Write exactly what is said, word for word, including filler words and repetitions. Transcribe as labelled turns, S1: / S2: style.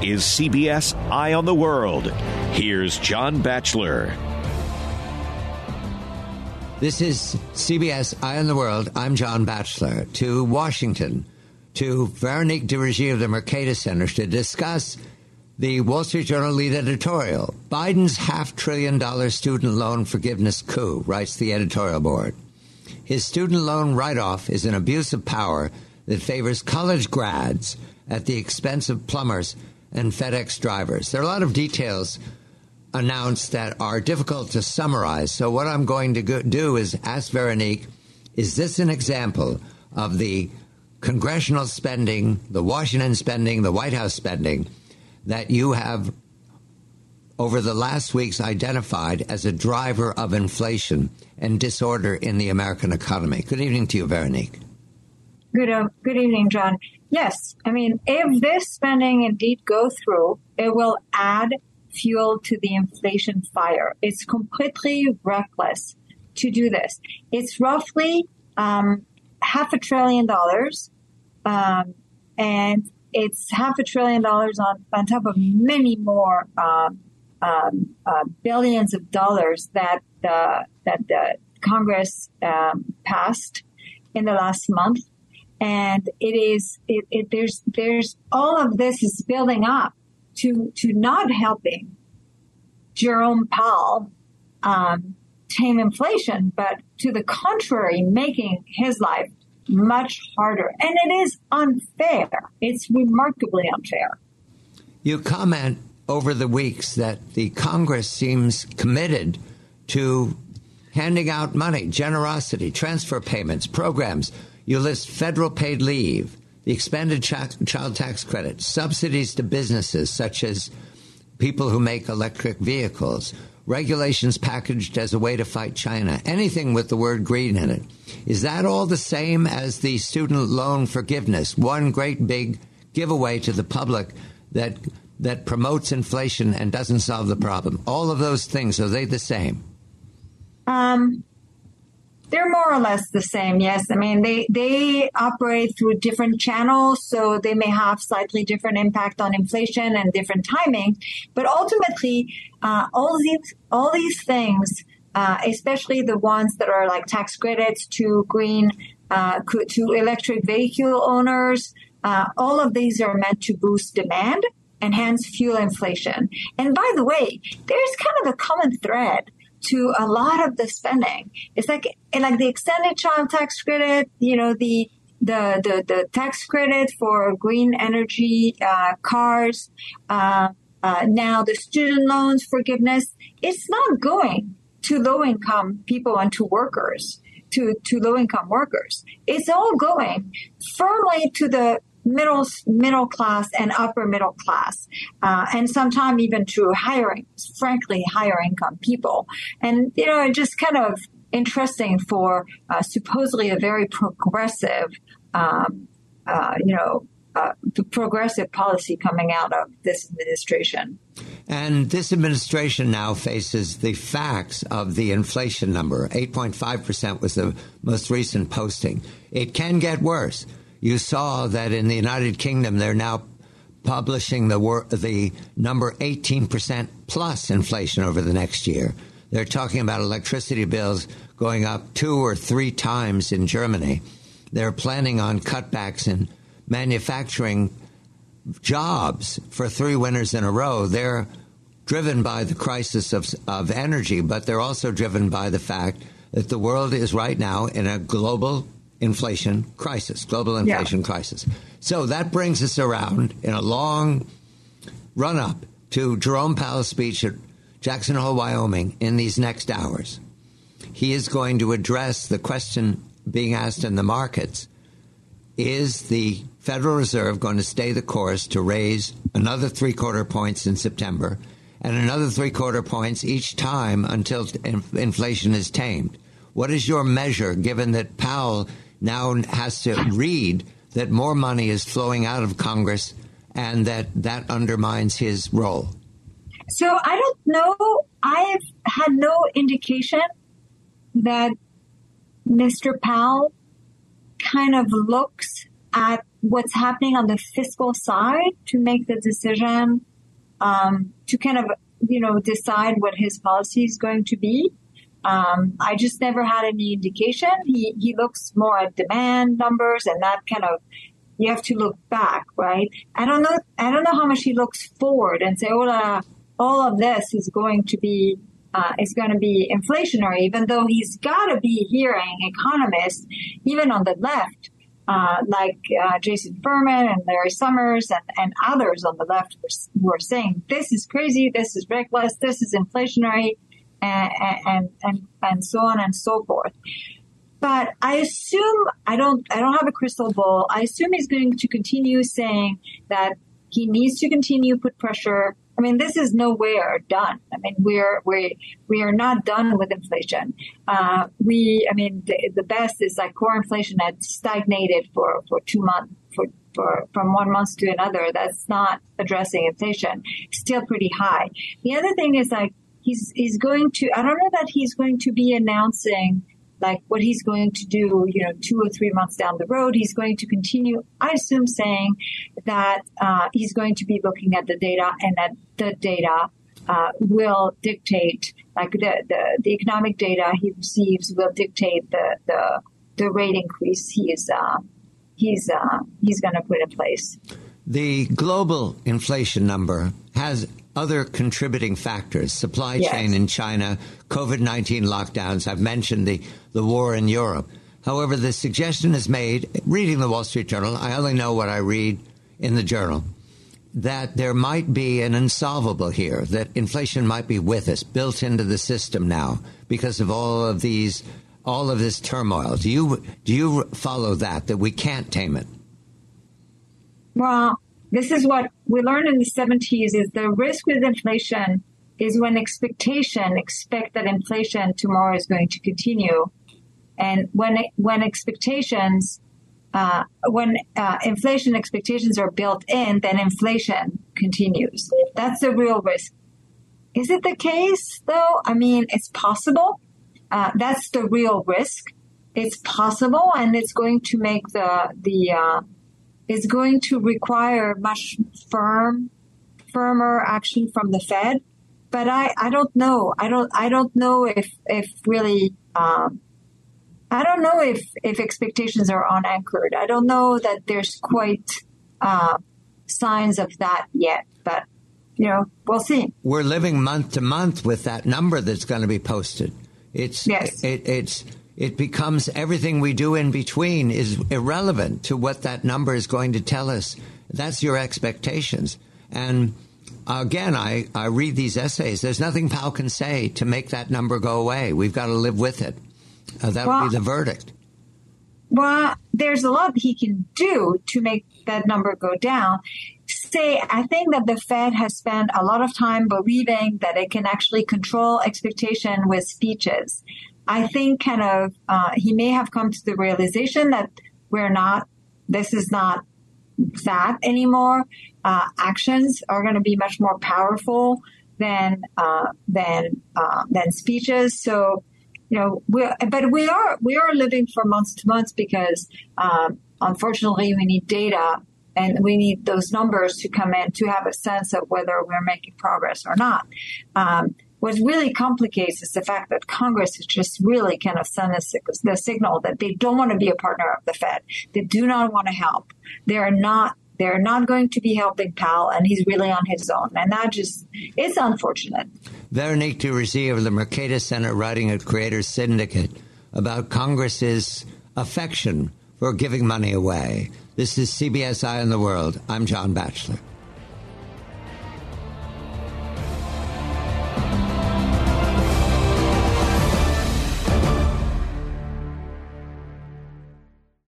S1: is C B S Eye on the World. Here's John Batchelor.
S2: This is C B S Eye on the World. I'm John Batchelor. To Washington, to Veronique de Regie of the Mercatus Center to discuss the Wall Street Journal lead editorial. Biden's half-trillion dollar student loan forgiveness coup, writes the editorial board. His student loan write-off is an abuse of power that favors college grads at the expense of plumbers and FedEx drivers. There are a lot of details announced that are difficult to summarize. So what I'm going to go- do is ask Veronique, is this an example of the congressional spending, the Washington spending, the White House spending that you have over the last weeks identified as a driver of inflation and disorder in the American economy? Good evening to you, Veronique.
S3: Good, uh, good evening, John. Yes, I mean, if this spending indeed go through, it will add fuel to the inflation fire. It's completely reckless to do this. It's roughly um, half a trillion dollars, um, and it's half a trillion dollars on, on top of many more um, um, uh, billions of dollars that uh, that the Congress um, passed in the last month. And it is, it, it, there's, there's, all of this is building up to, to not helping Jerome Powell, um, tame inflation, but to the contrary, making his life much harder. And it is unfair. It's remarkably unfair.
S2: You comment over the weeks that the Congress seems committed to handing out money, generosity, transfer payments, programs. You list federal paid leave, the expanded ch- child tax credit, subsidies to businesses such as people who make electric vehicles, regulations packaged as a way to fight China, anything with the word green in it. Is that all the same as the student loan forgiveness, one great big giveaway to the public that that promotes inflation and doesn't solve the problem? All of those things, are they the same?
S3: Um. They're more or less the same, yes. I mean, they, they operate through different channels, so they may have slightly different impact on inflation and different timing. But ultimately, uh, all these all these things, uh, especially the ones that are like tax credits to green, uh, to electric vehicle owners, uh, all of these are meant to boost demand and hence fuel inflation. And by the way, there's kind of a common thread to a lot of the spending. It's like, like the extended child tax credit, you know, the, the, the, the tax credit for green energy, uh, cars, uh, uh, now the student loans forgiveness. It's not going to low income people and to workers, to, to low income workers. It's all going firmly to the middle middle class and upper middle class, uh, and sometimes even to higher, frankly, higher income people. And, you know, just kind of interesting for uh, supposedly a very progressive, um, uh, you know, uh, progressive policy coming out of this administration.
S2: And this administration now faces the facts of the inflation number. eight point five percent was the most recent posting. It can get worse. You saw that in the United Kingdom, they're now publishing the wor- the number eighteen percent plus inflation over the next year. They're talking about electricity bills going up two or three times in Germany. They're planning on cutbacks in manufacturing jobs for three winters in a row. They're driven by the crisis of, of energy, but they're also driven by the fact that the world is right now in a global inflation crisis, global inflation yeah. crisis. So that brings us around in a long run-up to Jerome Powell's speech at Jackson Hole, Wyoming in these next hours. He is going to address the question being asked in the markets. Is the Federal Reserve going to stay the course to raise another three-quarter points in September and another three-quarter points each time until inflation is tamed? What is your measure, given that Powell now has to read that more money is flowing out of Congress and that that undermines his role?
S3: So I don't know. I've had no indication that Mister Powell kind of looks at what's happening on the fiscal side to make the decision, um, to kind of, you know, decide what his policy is going to be. Um, I just never had any indication. He, he looks more at demand numbers and that kind of, you have to look back, right? I don't know, I don't know how much he looks forward and say, oh, uh, all of this is going to be, uh, is going to be inflationary, even though he's got to be hearing economists, even on the left, uh, like, uh, Jason Furman and Larry Summers and, and others on the left were, were saying, this is crazy, this is reckless, this is inflationary. And, and, and, and so on and so forth. But I assume, I don't, I don't have a crystal ball. I assume he's going to continue saying that he needs to continue put pressure. I mean, this is nowhere done. I mean, we're, we we are not done with inflation. Uh, we, I mean, the, the best is like core inflation had stagnated for, for two months, for, for, from one month to another. That's not addressing inflation. Still pretty high. The other thing is like, He's, he's going to, I don't know that he's going to be announcing like what he's going to do, you know, two or three months down the road. He's going to continue, I assume, saying that uh, he's going to be looking at the data and that the data uh, will dictate, like the, the, the economic data he receives will dictate the, the, the rate increase he is, uh, he's, uh, he's going to put in place.
S2: The global inflation number has other contributing factors, supply
S3: yes.
S2: chain in China, COVID nineteen lockdowns. I've mentioned the, the war in Europe. However, the suggestion is made, reading the Wall Street Journal, I only know what I read in the journal, that there might be an insolvable here, that inflation might be with us, built into the system now because of all of these, all of this turmoil. Do you, do you follow that, that we can't tame it?
S3: Well, this is what we learned in the seventies is the risk with inflation is when expectation expect that inflation tomorrow is going to continue. And when, when expectations, uh, when, uh, inflation expectations are built in, then inflation continues. That's the real risk. Is it the case though? I mean, it's possible. Uh, that's the real risk. It's possible and it's going to make the, the, uh, is going to require much firm, firmer action from the Fed. But I, I don't know. I don't, I don't know if, if really, um, I don't know if, if expectations are unanchored. I don't know that there's quite, uh, signs of that yet, but, you know, we'll see.
S2: We're living month to month with that number that's going to be posted. It's,
S3: yes.
S2: it, it's, It becomes everything we do in between is irrelevant to what that number is going to tell us. That's your expectations. And again, I, I read these essays. There's nothing Powell can say to make that number go away. We've got to live with it. Uh, that'll well, be the verdict.
S3: Well, there's a lot he can do to make that number go down. Say, I think that the Fed has spent a lot of time believing that it can actually control expectation with speeches. I think kind of uh, he may have come to the realization that we're not, this is not that anymore. Uh, actions are going to be much more powerful than uh, than uh, than speeches. So, you know, we but we are we are living from month to month because um, unfortunately we need data and we need those numbers to come in to have a sense of whether we're making progress or not. Um, What really complicates is the fact that Congress has just really kind of sent us the signal that they don't want to be a partner of the Fed. They do not want to help. They're not, they're not going to be helping Powell, and he's really on his own. And that just, it's unfortunate. Veronique
S2: Durocher of the Mercatus Center writing at Creators Syndicate about Congress's affection for giving money away. This is C B S Eye on the World. I'm John Batchelor.